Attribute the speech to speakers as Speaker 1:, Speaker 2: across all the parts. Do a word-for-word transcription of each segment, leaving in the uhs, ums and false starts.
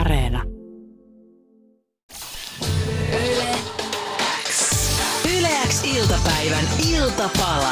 Speaker 1: Areena.
Speaker 2: Yle X. Yle X iltapäivän iltapala.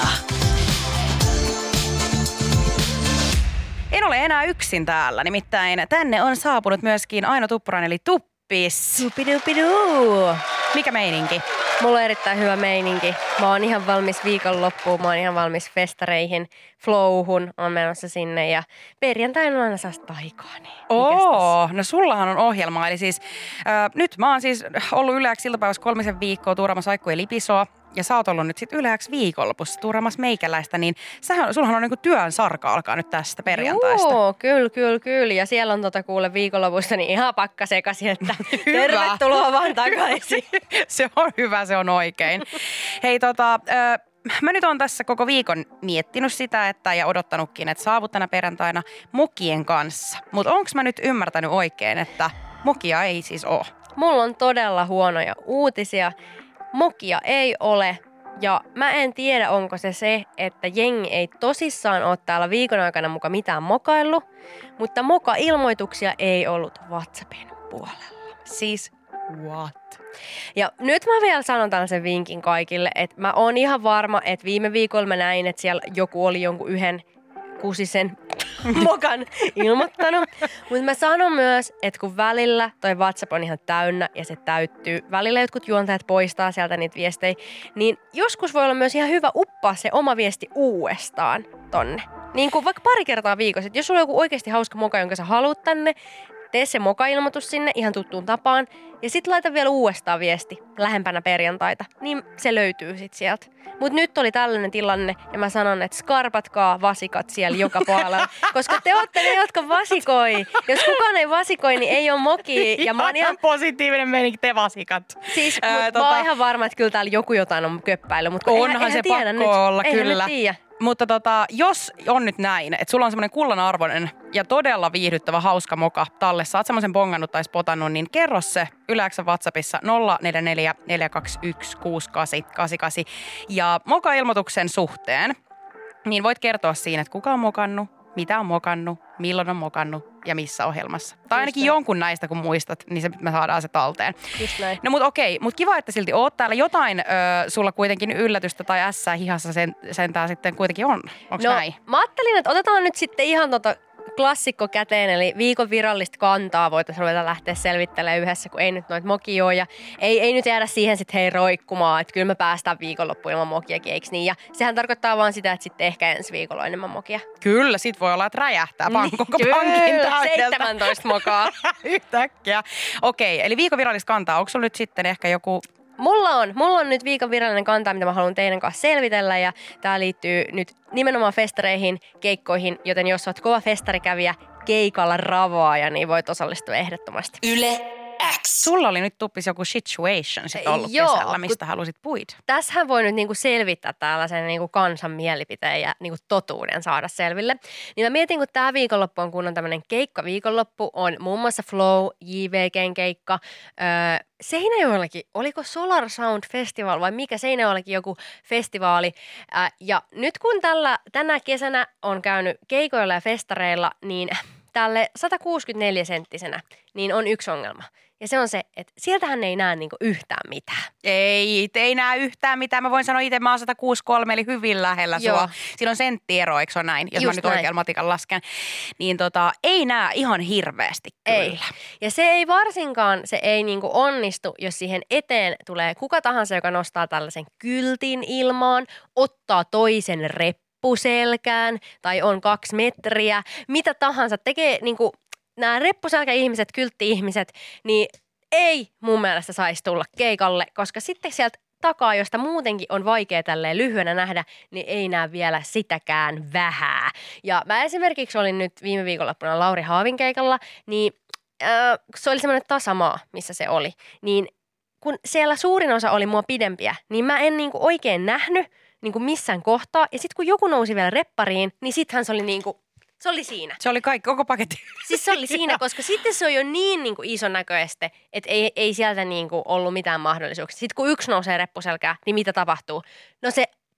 Speaker 3: En ole enää yksin täällä, nimittäin tänne on saapunut myöskin Aino Tuppurainen eli Tuppis.
Speaker 4: Dupidupiduu.
Speaker 3: Mikä meininki?
Speaker 4: Mulla on erittäin hyvä meininki. Mä oon ihan valmis viikonloppuun, mä oon ihan valmis festareihin, flowhun, on menossa sinne ja perjantaina on aina sellaista aikaa. Niin
Speaker 3: Oo, no sullahan on ohjelma. Eli siis äh, nyt mä oon siis ollut Yle X iltapäivässä kolmisen viikkoa tuuraamassa Aikku ja Lipisoa. Ja sä oot ollut nyt sit Yle X viikonlopussa tuuraamassa meikäläistä, niin sähän, sullahan on niinku työn sarka alkaa nyt tästä perjantaista.
Speaker 4: Joo, kyllä, kyllä, kyllä. Ja siellä on tota kuule viikonlopussa niin ihan pakka sekaisin, että tervetuloa vaan takaisin.
Speaker 3: Se on hyvä, se on oikein. Hei tota, äh, mä nyt oon tässä koko viikon miettinyt sitä, että ja odottanutkin, että saavut tänä perjantaina mokien kanssa. Mutta onko mä nyt ymmärtänyt oikein, että mokia ei siis ole?
Speaker 4: Mulla on todella huonoja uutisia. Mokia ei ole ja mä en tiedä, onko se se, että jengi ei tosissaan ole täällä viikon aikana muka mitään mokaillut, mutta moka-ilmoituksia ei ollut WhatsAppin puolella.
Speaker 3: Siis what?
Speaker 4: Ja nyt mä vielä sanon tällaisen vinkin kaikille, että mä oon ihan varma, että viime viikolla mä näin, että siellä joku oli jonkun yhden kusisen mokan ilmoittanut. Mutta mä sanon myös, että kun välillä toi WhatsApp on ihan täynnä ja se täyttyy, välillä jotkut juontajat poistaa sieltä niitä viestejä, niin joskus voi olla myös ihan hyvä uppaa se oma viesti uudestaan tonne. Niin kuin vaikka pari kertaa viikossa, että jos sulla on joku oikeasti hauska moka, jonka sä haluat tänne, tee se moka-ilmoitus sinne ihan tuttuun tapaan ja sit laita vielä uudestaan viesti lähempänä perjantaita, niin se löytyy sit sieltä. Mut nyt oli tällainen tilanne ja mä sanon, että skarpatkaa vasikat siellä joka puolella, koska te ootte ne, jotka vasikoi. Jos kukaan ei vasikoi, niin ei oo mokia. Ja mä oon ihan
Speaker 3: positiivinen meininki, te vasikat.
Speaker 4: Siis
Speaker 3: Ää,
Speaker 4: mut
Speaker 3: tota...
Speaker 4: mä oon ihan varma, että kyllä täällä joku jotain on köppäily, mutta
Speaker 3: onhan
Speaker 4: eihän, eihän
Speaker 3: se
Speaker 4: tiedä
Speaker 3: pakko
Speaker 4: nyt.
Speaker 3: olla,
Speaker 4: eihän
Speaker 3: kyllä.
Speaker 4: Tiedä.
Speaker 3: Mutta tota, jos on nyt näin, että sulla on semmoinen kullanarvoinen ja todella viihdyttävä hauska moka tallessa, oot semmoisen bongannut tai spotannut, niin kerro se Yle X:n WhatsAppissa nolla neljä neljä neljä kaksi yksi kuusi kahdeksan kahdeksan kahdeksan. Ja moka-ilmoituksen suhteen, niin voit kertoa siinä, että kuka on mokannut, mitä on mokannut, milloin on mokannut ja missä ohjelmassa. Tai ainakin
Speaker 4: näin.
Speaker 3: jonkun näistä, kun muistat, niin se, me saadaan se talteen.
Speaker 4: Just näin.
Speaker 3: No mut okei, mut kiva, että silti oot täällä. Jotain ö, sulla kuitenkin yllätystä tai ässää hihassa sen, sentään sitten kuitenkin on. Onks
Speaker 4: no,
Speaker 3: näin?
Speaker 4: mä ajattelin, että otetaan nyt sitten ihan tota klassikko käteen, eli viikon virallista kantaa voitaisiin ruveta lähteä selvittelemään yhdessä, kun ei nyt noita mokia ole. Ja ei, ei nyt jäädä siihen sitten hei roikkumaan, että kyllä me päästään viikonloppuun ilman mokiakin, eikö niin? Ja sehän tarkoittaa vaan sitä, että sitten ehkä ensi viikolla on enemmän mokia.
Speaker 3: Kyllä, sit voi olla, että räjähtää pank- koko
Speaker 4: Kyllä,
Speaker 3: pankin täydeltä.
Speaker 4: seitsemäntoista mokaa.
Speaker 3: Yhtäkkiä. Okei, eli viikon virallista kantaa. Onko sulla nyt sitten ehkä joku...
Speaker 4: Mulla on. Mulla on nyt viikon virallinen kanta, mitä mä haluan teidän kanssa selvitellä ja tää liittyy nyt nimenomaan festareihin, keikkoihin, joten jos oot kova festarikävijä, keikalla ravaaja, niin voit osallistua ehdottomasti.
Speaker 2: Yle X.
Speaker 3: Sulla oli nyt Tuppis joku situation sit ollut
Speaker 4: Joo,
Speaker 3: kesällä, mistä halusit puida.
Speaker 4: Tässähän voi nyt niinku selvittää tällaisen niinku kansan mielipiteen ja niinku totuuden saada selville. Niin mä mietin, kun tää viikonloppu on, kun on tämmönen keikka viikonloppu, on muun muassa Flow, J V G:n keikka, öö, Seinäjoellakin, oliko Solar Sound Festival vai mikä Seinäjoellakin joku festivaali. Ää, ja nyt kun tällä, tänä kesänä on käynyt keikoilla ja festareilla, niin tälle sata kuusikymmentäneljä senttisenä niin on yksi ongelma. Ja se on se, että sieltähän ei näe niinku yhtään mitään.
Speaker 3: Ei, ei näe yhtään mitään. Mä voin sanoa itse, mä oon sata kuusikymmentäkolme, eli hyvin lähellä
Speaker 4: Joo.
Speaker 3: sua. Siinä on senttiero, eikö se ole näin? Jos
Speaker 4: Just
Speaker 3: mä nyt
Speaker 4: näin.
Speaker 3: oikealla matikan lasken. Niin tota, ei näe ihan hirveästi kyllä.
Speaker 4: Ei. Ja se ei varsinkaan, se ei niinku onnistu, jos siihen eteen tulee kuka tahansa, joka nostaa tällaisen kyltin ilmaan, ottaa toisen reppuselkään tai on kaksi metriä, mitä tahansa, tekee niinku nämä reppuselkä-ihmiset, kyltti-ihmiset, niin ei mun mielestä saisi tulla keikalle, koska sitten sieltä takaa, josta muutenkin on vaikea tälleen lyhyenä nähdä, niin ei näe vielä sitäkään vähää. Ja mä esimerkiksi olin nyt viime viikonloppuna Lauri Haavin keikalla, niin äh, se oli semmoinen tasamaa, missä se oli. Niin kun siellä suurin osa oli mua pidempiä, niin mä en niinku oikein nähnyt niinku missään kohtaa. Ja sitten kun joku nousi vielä reppariin, niin sittenhän se oli niinku, se oli siinä.
Speaker 3: Se oli kaikki, koko paketti.
Speaker 4: Siis se oli siinä, koska sitten se on jo niin, niin kuin ison näköeste, että ei, ei sieltä niin kuin ollut mitään mahdollisuuksia. Sitten kun yksi nousee reppuselkään, niin mitä tapahtuu? No se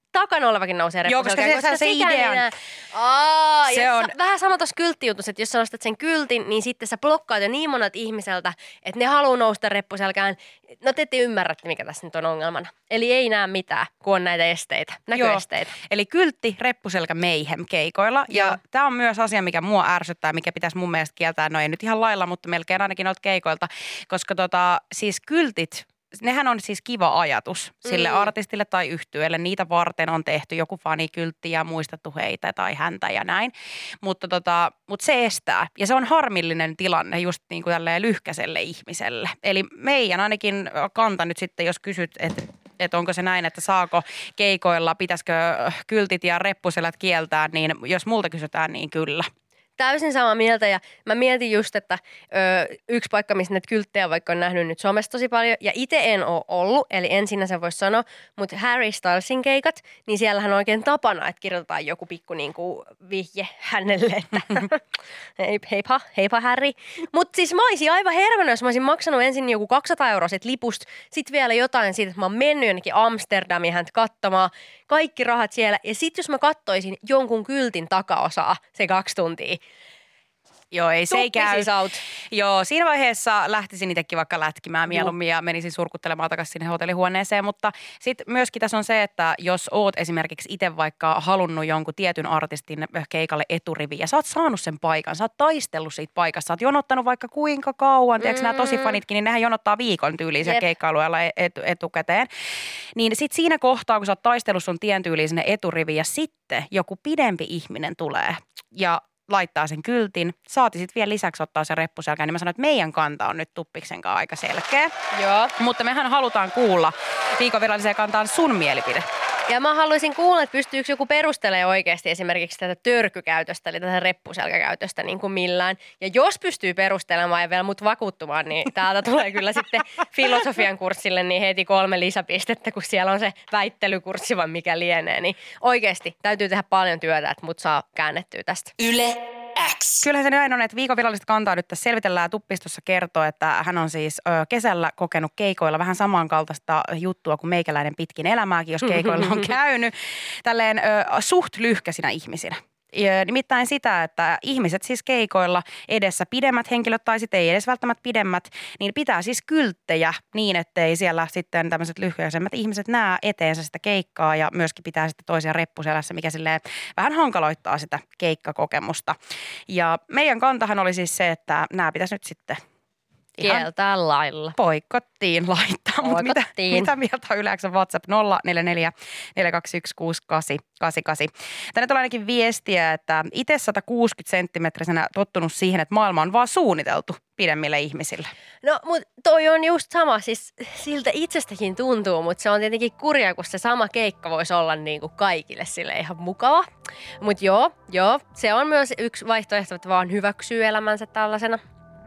Speaker 4: takana olevakin nousee
Speaker 3: Joo, koska
Speaker 4: reppuselkään.
Speaker 3: se- se
Speaker 4: sekään
Speaker 3: idea on-
Speaker 4: ei enää- Aa,
Speaker 3: Se
Speaker 4: ja
Speaker 3: on-
Speaker 4: sa- vähän sama tuossa kylttijutussa, että jos sä nostat sen kyltin, niin sitten sä blokkaat jo niin monet ihmiseltä, että ne haluaa nousta reppuselkään. No te ette ymmärrätte, mikä tässä nyt on ongelmana. Eli ei näe mitään, kun on näitä esteitä, näköesteitä.
Speaker 3: Joo. Eli kyltti, reppuselkä, mayhem keikoilla.
Speaker 4: Joo.
Speaker 3: Ja tämä on myös asia, mikä mua ärsyttää, mikä pitäisi mun mielestä kieltää. No ei nyt ihan lailla, mutta melkein ainakin noilta keikoilta. Koska tota, siis kyltit, nehän on siis kiva ajatus sille
Speaker 4: Mm.
Speaker 3: artistille tai yhtyeelle. Niitä varten on tehty joku fanikyltti ja muistettu heitä tai häntä ja näin. Mutta tota, mut se estää. Ja se on harmillinen tilanne just niin kuin tälleen lyhkäiselle ihmiselle. Eli meidän ainakin kanta nyt sitten, jos kysyt, että että onko se näin, että saako keikoilla, pitäisikö kyltit ja reppuselät kieltää, niin jos multa kysytään, niin kyllä.
Speaker 4: Täysin samaa mieltä ja mä mietin just, että ö, yksi paikka, missä näitä kylttejä vaikka on nähnyt nyt somessa tosi paljon ja itse en ole ollut, eli en sinä sen voi sanoa, mutta Harry Stylesin keikat, niin siellähän on oikein tapana, että kirjoitetaan joku pikku niin kuin vihje hänelle, että Hei, heippa, heippa Harry. Mutta siis mä olisin aivan hermänä, jos mä olisin maksanut ensin joku kaksisataa euroa sit lipusta, sit vielä jotain siitä, että mä oon mennyt jonnekin Amsterdamiin häntä katsomaan, kaikki rahat siellä ja sit jos mä kattoisin jonkun kyltin takaosaa se kaksi tuntia,
Speaker 3: Joo, ei se ei käy.
Speaker 4: Tuppisis out.
Speaker 3: Joo, siinä vaiheessa lähtisin itsekin vaikka lätkimään mieluummin ja menisin surkuttelemaan takaisin sinne hotellihuoneeseen, mutta sitten myöskin tässä on se, että jos oot esimerkiksi itse vaikka halunnut jonkun tietyn artistin keikalle eturiviin ja sä oot saanut sen paikan, sä oot taistellut siitä paikasta, sä oot jonottanut vaikka kuinka kauan, tiedätkö nämä tosi fanitkin, niin nehän jonottaa viikon tyyliin
Speaker 4: Jep.
Speaker 3: keikkailuilla et, etukäteen. Niin sitten siinä kohtaa, kun sä oot taistellut sun tien tyyliin sinne eturiviin ja sitten joku pidempi ihminen tulee ja laittaa sen kyltin, saati sitten vielä lisäksi ottaa sen reppuselkään, niin mä sanoin, että meidän kanta on nyt Tuppiksen kanssa aika selkeä.
Speaker 4: Joo.
Speaker 3: Mutta mehän halutaan kuulla viikon viralliseen kantaan sun mielipide.
Speaker 4: Ja mä haluaisin kuulla, että pystyykö joku perustelemaan oikeasti esimerkiksi tätä törkykäytöstä, eli tätä reppuselkäkäytöstä niin kuin millään. Ja jos pystyy perustelemaan ja vielä mut vakuuttumaan, niin täältä tulee kyllä sitten filosofian kurssille niin heti kolme lisäpistettä, kun siellä on se väittelykurssi vai mikä lienee. Niin oikeasti täytyy tehdä paljon työtä, että mut saa käännettyä tästä.
Speaker 2: Yle X.
Speaker 3: Kyllähän se näin on, että viikon virallista kantaa nyt tässä selvitellään. Tuppistossa kertoo, että hän on siis ö, kesällä kokenut keikoilla vähän samankaltaista juttua kuin meikäläinen pitkin elämääkin, jos keikoilla on käynyt. Tälleen ö, suht lyhkäisinä ihmisinä. Ja nimittäin sitä, että ihmiset siis keikoilla edessä pidemmät henkilöt tai sitten ei edes välttämättä pidemmät, niin pitää siis kylttejä niin, ettei siellä sitten tämmöiset lyhyisemmät ihmiset näe eteensä sitä keikkaa ja myöskin pitää sitten toisia reppuselässä, mikä silleen vähän hankaloittaa sitä keikkakokemusta. Ja meidän kantahan oli siis se, että nämä pitäisi nyt sitten ihan
Speaker 4: Kieltää lailla.
Speaker 3: poikottiin laittaa. Mutta mitä,
Speaker 4: Poikottiin.
Speaker 3: mitä mieltä on Yle X:n WhatsApp nolla neljä neljä neljä kaksi yksi kuusi kahdeksan kahdeksan kahdeksan. Tänne tulee ainakin viestiä, että itse sata kuusikymmentä senttimetrisenä tottunut siihen, että maailma on vaan suunniteltu pidemmille ihmisille.
Speaker 4: No, mutta toi on just sama, siis siltä itsestäkin tuntuu, mutta se on tietenkin kurjaa, kun se sama keikka voisi olla niin kuin kaikille sille ihan mukava. Mutta joo, joo, se on myös yksi vaihtoehto, että vaan hyväksyy elämänsä tällaisena.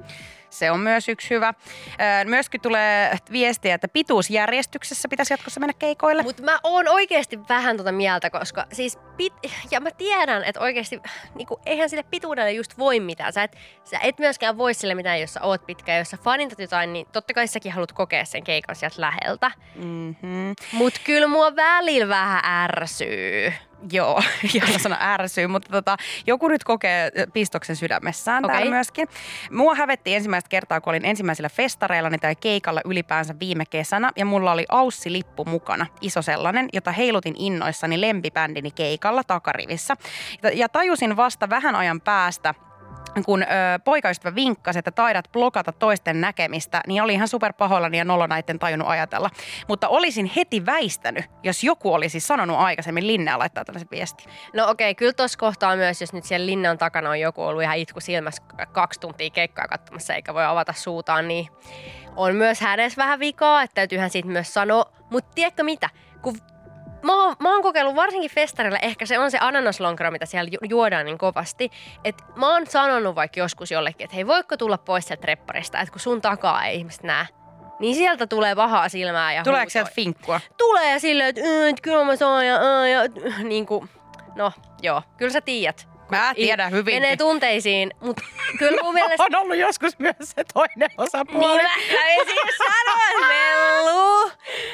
Speaker 3: Se on myös yksi hyvä. Öö, Myöskin tulee viestiä, että pituusjärjestyksessä pitäisi jatkossa mennä keikoille.
Speaker 4: Mutta mä oon oikeasti vähän tota mieltä, koska siis pit, ja mä tiedän, että oikeasti niinku, eihän sille pituudelle just voi mitään. Sä et, sä et myöskään voi sille mitään, jos sä oot pitkä. Jos sä fanitat jotain, niin totta kai säkin haluat kokea sen keikan sieltä läheltä.
Speaker 3: Mm-hmm.
Speaker 4: Mut kyllä mua välillä vähän ärsyy.
Speaker 3: Joo, jolla sana ärsyy, mutta tota, joku nyt kokee pistoksen sydämessään
Speaker 4: Okei.
Speaker 3: täällä myöskin. Mua hävetti ensimmäistä kertaa, kun olin ensimmäisillä festareillani tai keikalla ylipäänsä viime kesänä ja mulla oli Aussi-lippu mukana, iso sellainen, jota heilutin innoissani lempibändini keikalla takarivissä. Ja tajusin vasta vähän ajan päästä, kun ö, poikaystävä vinkkasi, että taidat blokata toisten näkemistä, niin oli ihan super pahoillani ja nolona, etten tajunnut ajatella. Mutta olisin heti väistänyt, jos joku olisi sanonut aikaisemmin. Linnea laittaa tällaisen viestin.
Speaker 4: No okei, kyllä tuossa kohtaa myös, jos nyt siellä linnan takana on joku ollut ihan itku silmässä kaksi tuntia keikkaa katsomassa eikä voi avata suutaan, niin on myös hänessä vähän vikaa, että täytyyhän siitä myös sanoa. Mutta tiedätkö mitä? Kun Mä oon, mä oon kokeillut varsinkin festarilla, ehkä se on se ananaslonkero, mitä siellä ju- juodaan niin kovasti. Että mä oon sanonut vaikka joskus jollekin, että hei, voitko tulla pois sieltä trepparista, että kun sun takaa ei ihmiset näe. Niin sieltä tulee pahaa silmää ja
Speaker 3: Tuleeko
Speaker 4: huutoi.
Speaker 3: sieltä finkkua?
Speaker 4: Tulee silleen, että et, kyllä mä saan ja, ja, ja niin kuin, no joo, kyllä sä tiedät.
Speaker 3: Mä tiedän hyvin.
Speaker 4: Menee tunteisiin, mutta kyllä mun mielestä...
Speaker 3: On ollut joskus myös se toinen osapuoli.
Speaker 4: Niin mä kävin siis sanoa, Mellu.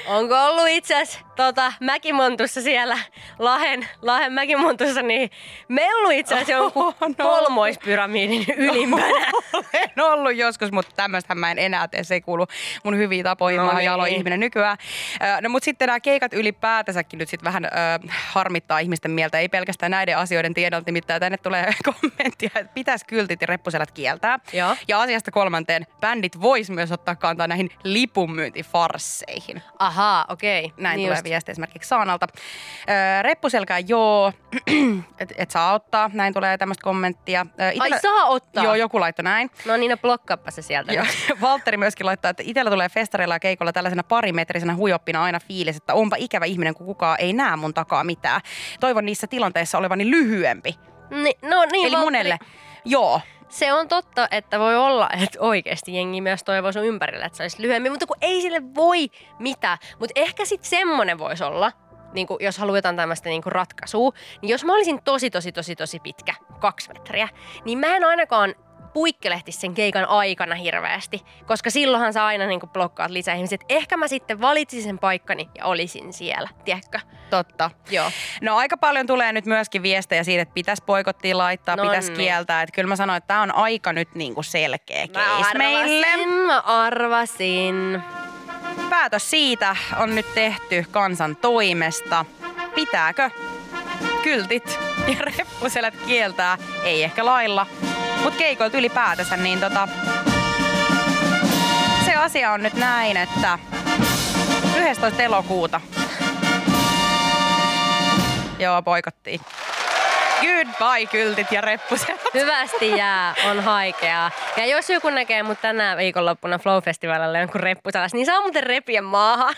Speaker 4: Onko ollut itse asiassa tota, Mäkimontussa siellä, Lahen, Lahen Mäkimontussa, niin mellu itse asiassa jonkun
Speaker 3: Oh, no.
Speaker 4: kolmoispyramidin ylimpänä.
Speaker 3: Olen ollut joskus, mutta tämmöistähän mä en enää tee. Se ei kuulu mun hyviin tapoihin.
Speaker 4: No
Speaker 3: Mä oon
Speaker 4: niin.
Speaker 3: jalo ihminen nykyään. Ö, No mutta sitten nämä keikat ylipäätänsäkin nyt sitten vähän ö, harmittaa ihmisten mieltä. Ei pelkästään näiden asioiden tiedolta, nimittäin tänne tulee kommenttia, että pitäisi kyltit ja reppuselät kieltää.
Speaker 4: Joo.
Speaker 3: Ja asiasta kolmanteen, bändit vois myös ottaa kantaa näihin lipunmyyntifarsseihin.
Speaker 4: Ahaa, okei.
Speaker 3: Näin
Speaker 4: niin
Speaker 3: tulee
Speaker 4: just.
Speaker 3: viesti esimerkiksi Saanalta. Öö, reppuselkää joo, et, et saa ottaa. Näin tulee tämmöistä kommenttia. Öö,
Speaker 4: Ai
Speaker 3: itellä-
Speaker 4: saa ottaa?
Speaker 3: Joo, joku laittoi näin.
Speaker 4: No niin, no blokkaappa se sieltä.
Speaker 3: Ja Valtteri myöskin laittaa, että itsellä tulee festareilla ja keikolla tällaisena parimetrisenä huijoppina aina fiilis, että onpa ikävä ihminen, kun kukaan ei näe mun takaa mitään. Toivon niissä tilanteissa olevani lyhyempi.
Speaker 4: Ni, no niin,
Speaker 3: Eli
Speaker 4: Valtteri,
Speaker 3: monelle, joo.
Speaker 4: se on totta, että voi olla, että oikeasti jengi myös toivoo sun ympärillä, että se olisi lyhyemmin, mutta kun ei sille voi mitään. Mutta ehkä sitten semmonen voisi olla, niin kun, jos haluaa jotain tämmöistä niin ratkaisua, niin jos mä olisin tosi, tosi, tosi, tosi pitkä, kaksi metriä, niin mä en ainakaan puikkelehtisi sen keikan aikana hirveästi, koska silloinhan sä aina niin blokkaat lisää ihmisiä. Ehkä mä sitten valitsin sen paikkani ja olisin siellä, tiedätkö?
Speaker 3: Totta.
Speaker 4: Joo.
Speaker 3: No aika paljon tulee nyt myöskin viestejä siitä, että pitäisi boikottia laittaa,
Speaker 4: No
Speaker 3: pitäisi
Speaker 4: niin.
Speaker 3: kieltää. Että kyllä mä sanoin, että tämä on aika nyt niinku selkeä
Speaker 4: Mä
Speaker 3: case meille.
Speaker 4: arvasin, mä arvasin.
Speaker 3: Päätös siitä on nyt tehty kansan toimesta. Pitääkö kyltit ja reppuselät kieltää? Ei ehkä lailla, mutta keikoilta ylipäätänsä, niin tota... Se asia on nyt näin, että yhdestoista elokuuta. Joo, boikottiin. Goodbye kyltit ja reppuselät.
Speaker 4: Hyvästi jää, on haikeaa. Ja jos joku näkee mut tänään viikonloppuna Flow-festivaalilla jonkun reppusalas, niin saa muuten repiä maahan.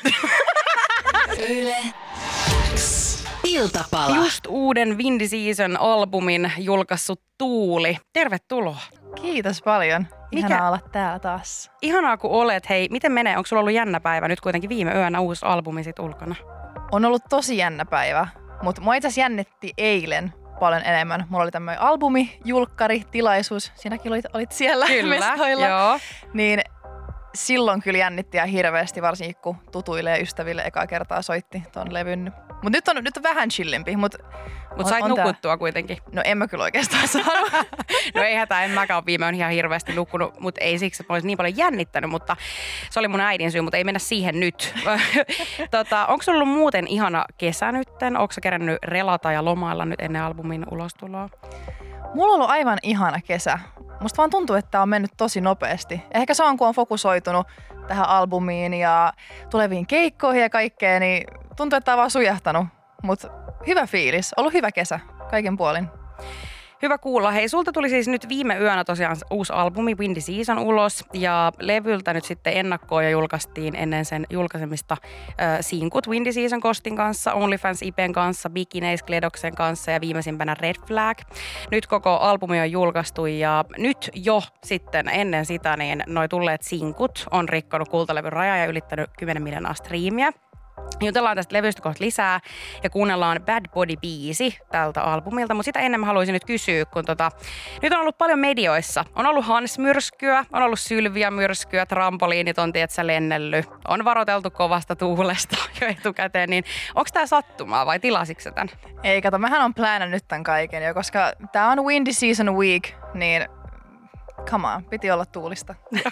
Speaker 2: Yle X. Iltapala.
Speaker 3: Just uuden Windy Season-albumin julkaissut Tuuli. Tervetuloa.
Speaker 1: Kiitos paljon.
Speaker 3: Mikä-
Speaker 1: Ihanaa olla täällä taas.
Speaker 3: Ihanaa kun olet. Hei, miten menee? Onko sulla ollut jännä päivä? Nyt kuitenkin viime yönä uusi albumi sit ulkona.
Speaker 1: On ollut tosi jännä päivä, mutta mua itse asiassa jännitti eilen paljon enemmän. Mulla oli tämmöinen albumi, julkkari, tilaisuus. Sinäkin olit, olit siellä mestoilla.
Speaker 3: joo.
Speaker 1: Niin silloin kyllä jännitti ja hirveästi, varsinkin kun tutuille ja ystäville ekaa kertaa soitti ton levyn. Mutta nyt on, nyt on vähän chillimpi. Mutta
Speaker 3: Mutta sait nukuttua kuitenkin.
Speaker 1: No en mä kyllä oikeastaan saanut.
Speaker 3: No ei hätää, en mäkään ole viime yön ihan hirveästi nukkunut, mutta ei siksi, että mä olisin niin paljon jännittänyt, mutta se oli mun äidin syy, mutta ei mennä siihen nyt. tota, onko sulla ollut muuten ihana kesä nytten? Onko sä kerännyt relata ja lomailla nyt ennen albumin ulostuloa?
Speaker 1: Mulla on ollut aivan ihana kesä. Musta vaan tuntuu, että tää on mennyt tosi nopeasti. Ehkä se on, kun on fokusoitunut tähän albumiin ja tuleviin keikkoihin ja kaikkeen, niin tuntuu, että tää on vaan sujahtanut. Mutta hyvä fiilis. Ollut hyvä kesä kaiken puolin.
Speaker 3: Hyvä kuulla. Hei, sulta tuli siis nyt viime yönä tosiaan uusi albumi Windy Season ulos ja levyltä nyt sitten ennakkoon ja julkaistiin ennen sen julkaisemista äh, sinkut Windy Season Kostin kanssa, OnlyFans Ipen kanssa, Bikineis Kledoksen kanssa ja viimeisimpänä Red Flag. Nyt koko albumi on julkaistu ja nyt jo sitten ennen sitä niin noi tulleet sinkut on rikkonut kultalevyn rajaa ja ylittänyt kymmenen miljoonaa striimiä. Jutellaan tästä levystä kohta lisää ja kuunnellaan Bad Body-biisi tältä albumilta, mutta sitä ennen mä haluaisin nyt kysyä, kun tota, nyt on ollut paljon medioissa. On ollut Hans-myrskyä, on ollut Sylvia-myrskyä, trampoliinit on tietsä lennellyt, on varoiteltu kovasta tuulesta jo etukäteen, niin onko tää sattumaa vai tilasitko sä tän?
Speaker 1: Ei, kato, mähän on plänännyt tämän kaiken jo, koska tää on Windy Season Week, niin come on, piti olla tuulista.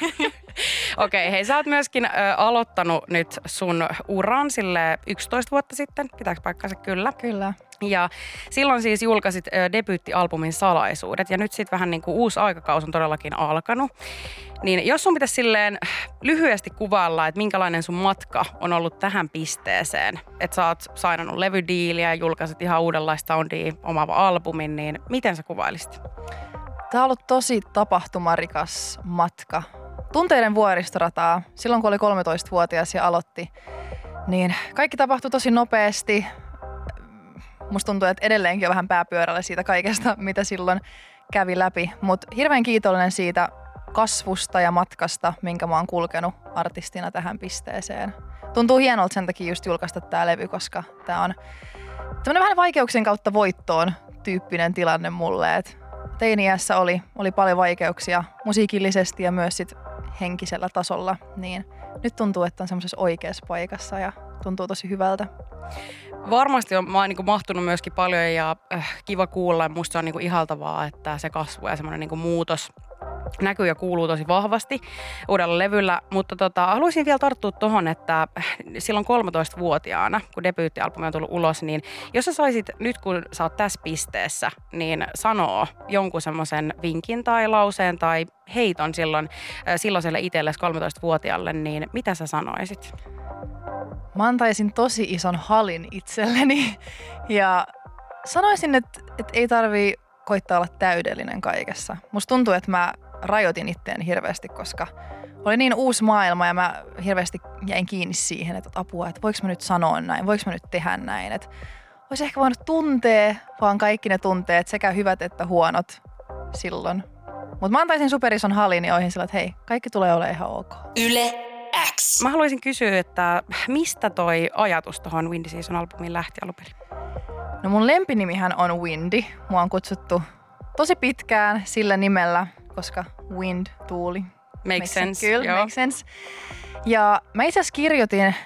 Speaker 3: Okei, hei sä oot myöskin ö, aloittanut nyt sun uran sille yksitoista vuotta sitten, pitääkö paikkansa kyllä?
Speaker 1: Kyllä.
Speaker 3: Ja silloin siis julkaisit ö, debyyttialbumin Salaisuudet ja nyt sitten vähän niin kuin uusi aikakausi on todellakin alkanut. Niin jos sun pitäisi silleen lyhyesti kuvailla, että minkälainen sun matka on ollut tähän pisteeseen, että sä oot sainannut levydiiliä ja julkaisit ihan uudenlaista soundia omaava albumin, niin miten sä kuvailisit?
Speaker 1: Tämä on ollut tosi tapahtumarikas matka. Tunteiden vuoristorataa. Silloin kun oli kolmetoistavuotias ja aloitti, niin kaikki tapahtui tosi nopeasti. Musta tuntuu, että edelleenkin on vähän pääpyörällä siitä kaikesta, mitä silloin kävi läpi. Mutta hirveän kiitollinen siitä kasvusta ja matkasta, minkä mä oon kulkenut artistina tähän pisteeseen. Tuntuu hienolta sen takia just julkaista tää levy, koska tää on tämmönen vähän vaikeuksien kautta voittoon tyyppinen tilanne mulle. Et teini-iässä oli, oli paljon vaikeuksia musiikillisesti ja myös sit henkisellä tasolla, niin nyt tuntuu, että on semmoisessa oikeassa paikassa ja tuntuu tosi hyvältä.
Speaker 3: Varmasti on, mä oon niin kuin mahtunut myöskin paljon ja äh, kiva kuulla. Musta se on niin kuin ihaltavaa, että se kasvu ja semmoinen niin kuin muutos näkyy ja kuuluu tosi vahvasti uudella levyllä. Mutta tota, haluaisin vielä tarttua tuohon, että silloin kolmetoistavuotiaana, kun debyyttialbumi on tullut ulos, niin jos sä saisit nyt, kun sä oot tässä pisteessä, niin sanoo jonkun semmoisen vinkin tai lauseen tai heiton silloin silloiselle itsellesi kolmetoistavuotiaalle, niin mitä sä sanoisit?
Speaker 1: Mä antaisin tosi ison halin itselleni ja sanoisin, että, että ei tarvii koittaa olla täydellinen kaikessa. Musta tuntuu, että mä rajoitin itteeni hirveästi, koska oli niin uusi maailma ja mä hirveästi jäin kiinni siihen, että apua, että voiko mä nyt sanoa näin, voiko mä nyt tehdä näin. Että olisi ehkä voinut tuntea vaan kaikki ne tunteet, sekä hyvät että huonot silloin. Mutta mä antaisin superison halin ja oihin sillä, että hei, kaikki tulee olemaan ihan ok.
Speaker 2: Yle X.
Speaker 3: Mä haluaisin kysyä, että mistä toi ajatus tuohon Windy Season-albumiin lähti alun perin?
Speaker 1: No mun lempinimihän on Windy. Mua on kutsuttu tosi pitkään sillä nimellä, koska wind, tuuli.
Speaker 3: Makes sense.
Speaker 1: Kyllä,
Speaker 3: joo.
Speaker 1: makes sense. Ja mä itse asiassa kirjoitin äh,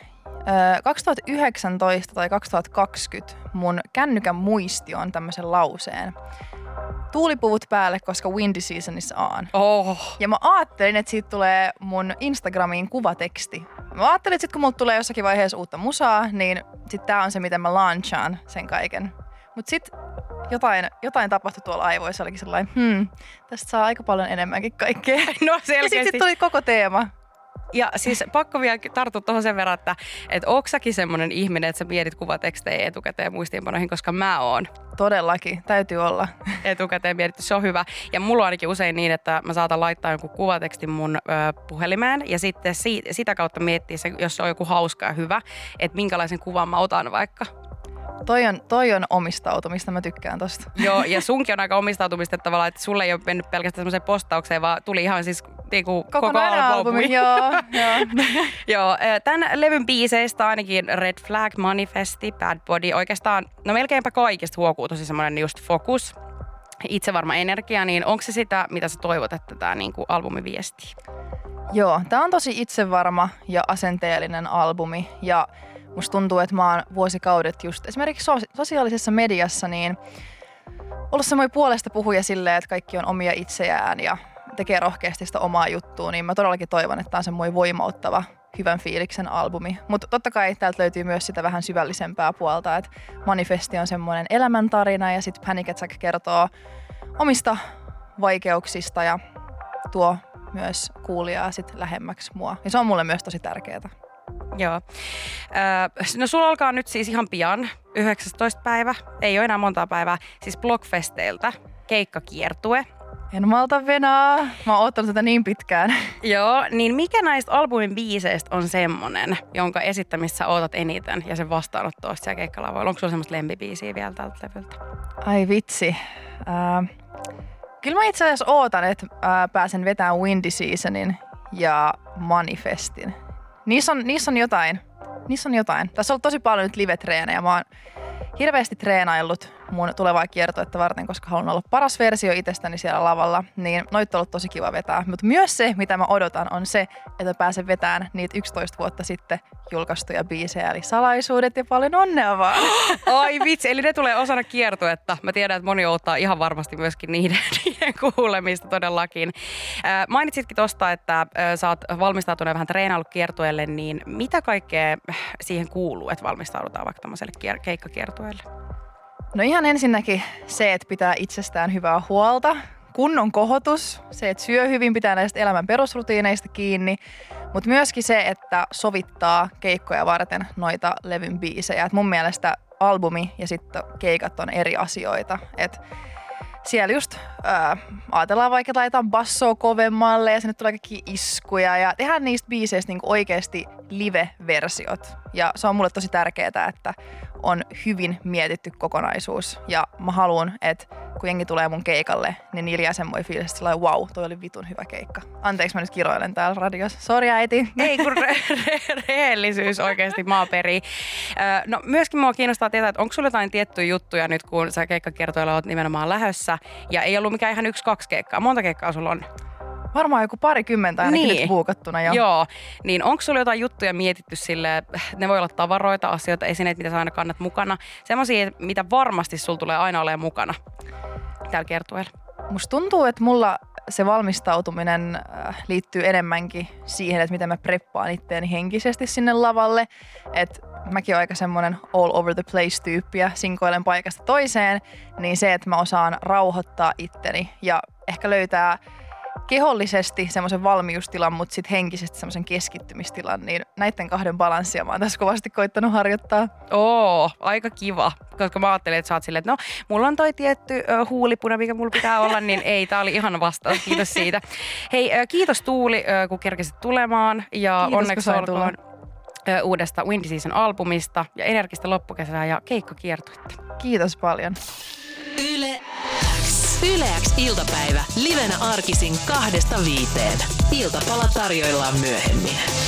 Speaker 1: kaksituhattayhdeksäntoista tai kaksituhattakaksikymmentä mun kännykän muistioon tämmöisen lauseen. Tuulipuvut päälle, koska Windy Seasonissa on.
Speaker 3: Oh.
Speaker 1: Ja mä ajattelin, että siitä tulee mun Instagramiin kuvateksti. Mä ajattelin, että sit kun mulla tulee jossakin vaiheessa uutta musaa, niin sit tää on se, miten mä launchaan sen kaiken. Mut sit jotain, jotain tapahtui tuolla aivoissa, olikin sellainen, hmm, tästä saa aika paljon enemmänkin kaikkea.
Speaker 3: No selkeästi.
Speaker 1: Ja sit, sit tuli koko teema.
Speaker 3: Ja siis pakko vielä tarttua tuohon sen verran, että et ootko säkin semmoinen ihminen, että sä mietit kuvatekstejä etukäteen muistiinpanoihin, koska mä oon.
Speaker 1: Todellakin, täytyy olla.
Speaker 3: Etukäteen mietitty, se on hyvä. Ja mulla on ainakin usein niin, että mä saatan laittaa jonkun kuvatekstin mun ö, puhelimeen ja sitten si- sitä kautta miettiä, se, jos se on joku hauska ja hyvä, että minkälaisen kuvan mä otan vaikka.
Speaker 1: Toi on, toi on omistautumista, mä tykkään tosta.
Speaker 3: Joo, ja sunkin on aika omistautumista tavallaan, että sulle ei ole mennyt pelkästään semmoiseen postaukseen, vaan tuli ihan siis niinku, koko
Speaker 1: Kokonainen albumi.
Speaker 3: albumi.
Speaker 1: Joo, joo.
Speaker 3: Joo, tämän levyn biiseistä ainakin Red Flag, Manifesti, Bad Body, oikeastaan, no melkeinpä kaikista huokuu tosi semmoinen just fokus, itsevarma energia, niin onko se sitä, mitä sä toivot, että tämä niinku albumi viestii?
Speaker 1: Joo, tää on tosi itsevarma ja asenteellinen albumi ja musta tuntuu, että mä oon vuosikaudet just esimerkiksi so- sosiaalisessa mediassa niin ollut semmoinen puolesta puhuja silleen, että kaikki on omia itseään ja tekee rohkeasti sitä omaa juttua, niin mä todellakin toivon, että tää on semmoinen voimauttava, hyvän fiiliksen albumi. Mutta totta kai täältä löytyy myös sitä vähän syvällisempää puolta, että Manifesti on semmoinen elämäntarina ja sitten Panic Attack kertoo omista vaikeuksista ja tuo myös kuulijaa sit lähemmäksi mua. Ja se on mulle myös tosi tärkeää.
Speaker 3: Joo. Öö, no sulla alkaa nyt siis ihan pian, yhdeksästoista päivä, ei ole enää montaa päivää, siis Blockfesteiltä keikkakiertue.
Speaker 1: En malta venaa. Mä oon oottanut tätä niin pitkään.
Speaker 3: Joo, niin mikä näistä albumin biiseistä on semmonen, jonka esittämissä ootat eniten ja sen vastaanottoa siellä keikkalavoilla? Onko sulla semmoista lempibiisiä vielä tältä levyltä?
Speaker 1: Ai vitsi. Äh, kyllä mä itse asiassa ootan, että äh, pääsen vetämään Windy Seasonin ja Manifestin. Niissä on, niissä on jotain. Niissä on jotain. Tässä on ollut tosi paljon nyt live-treenejä. Mä oon hirveästi treenaillut mun tulevaa kiertuetta varten, koska haluan olla paras versio itsestäni siellä lavalla. Niin noita on ollut tosi kiva vetää. Mutta myös se, mitä mä odotan, on se, että pääsen vetämään niitä yksitoista vuotta sitten julkaistuja biisejä. Eli Salaisuudet ja paljon onnea vaan.
Speaker 3: Ai vitsi, eli ne tulee osana kiertuetta. Mä tiedän, että moni odottaa ihan varmasti myöskin niiden, niiden kuulemista todellakin. Äh, mainitsitkin tosta, että äh, sä oot valmistautunut vähän treenaillut kiertueelle, niin mitä kaikkea siihen kuuluu, että valmistaudutaan vaikka tämmöiselle kier- keikkakiertueelle?
Speaker 1: No ihan ensinnäkin se, että pitää itsestään hyvää huolta. Kunnon kohotus, se, että syö hyvin, pitää näistä elämän perusrutiineista kiinni. Mutta myöskin se, että sovittaa keikkoja varten noita levyn biisejä. Et mun mielestä albumi ja sitten keikat on eri asioita. Et siellä just ää, ajatellaan vaikka, että laitetaan bassoa kovemmalle ja sinne tulee kaikki iskuja ja tehdään niistä biiseistä niinku oikeasti live-versiot. Ja se on mulle tosi tärkeää, että on hyvin mietitty kokonaisuus. Ja mä haluan, että kun jengi tulee mun keikalle, niin niillä jää semmoinen fiilis, että sellainen wow, toi oli vitun hyvä keikka. Anteeksi, mä nyt kiroilen täällä radiossa. Sori äiti.
Speaker 3: Ei kun re- re- rehellisyys oikeasti maaperii. Öö, no myöskin mua kiinnostaa tietää, että onko sulla jotain tiettyjä juttuja nyt, kun sä keikkakiertoilla oot nimenomaan lähössä. Ja ei ollut mikään ihan yksi, kaksi keikkaa. Monta keikkaa sulla on?
Speaker 1: Varmaan joku parikymmentä ainakin
Speaker 3: Niin.
Speaker 1: nyt buukattuna jo.
Speaker 3: Joo, niin onko sulla jotain juttuja mietitty silleen, ne voi olla tavaroita, asioita, esineitä, mitä sä aina kannat mukana. Semmoisia, mitä varmasti sulla tulee aina olemaan mukana täällä kiertueella.
Speaker 1: Musta tuntuu, että mulla se valmistautuminen liittyy enemmänkin siihen, että miten mä preppaan itteeni henkisesti sinne lavalle. Että mäkin olen aika semmoinen all over the place -tyyppiä, sinkoilen paikasta toiseen, niin se, että mä osaan rauhoittaa itteni ja ehkä löytää kehollisesti semmoisen valmiustilan, mutta sitten henkisesti semmoisen keskittymistilan, niin näiden kahden balanssia mä oon tässä kovasti koittanut harjoittaa.
Speaker 3: Oo, aika kiva. Koska mä ajattelin, että sä oot silleen, että no, mulla on toi tietty ö, huulipuna, mikä mulla pitää olla, niin ei, tää oli ihana vastaus. Kiitos siitä. Hei, ö, kiitos Tuuli, ö, kun kerkesit tulemaan. Ja
Speaker 1: Kiitos,
Speaker 3: onneksi
Speaker 1: kun sain
Speaker 3: olkoon ö, uudesta Windy Season-albumista ja energistä loppukesää ja keikkakiertuetta.
Speaker 1: Kiitos paljon.
Speaker 2: Yle X. Yle X iltapäivä. Livenä arkisin kahdesta viiteen. Iltapala tarjoillaan myöhemmin.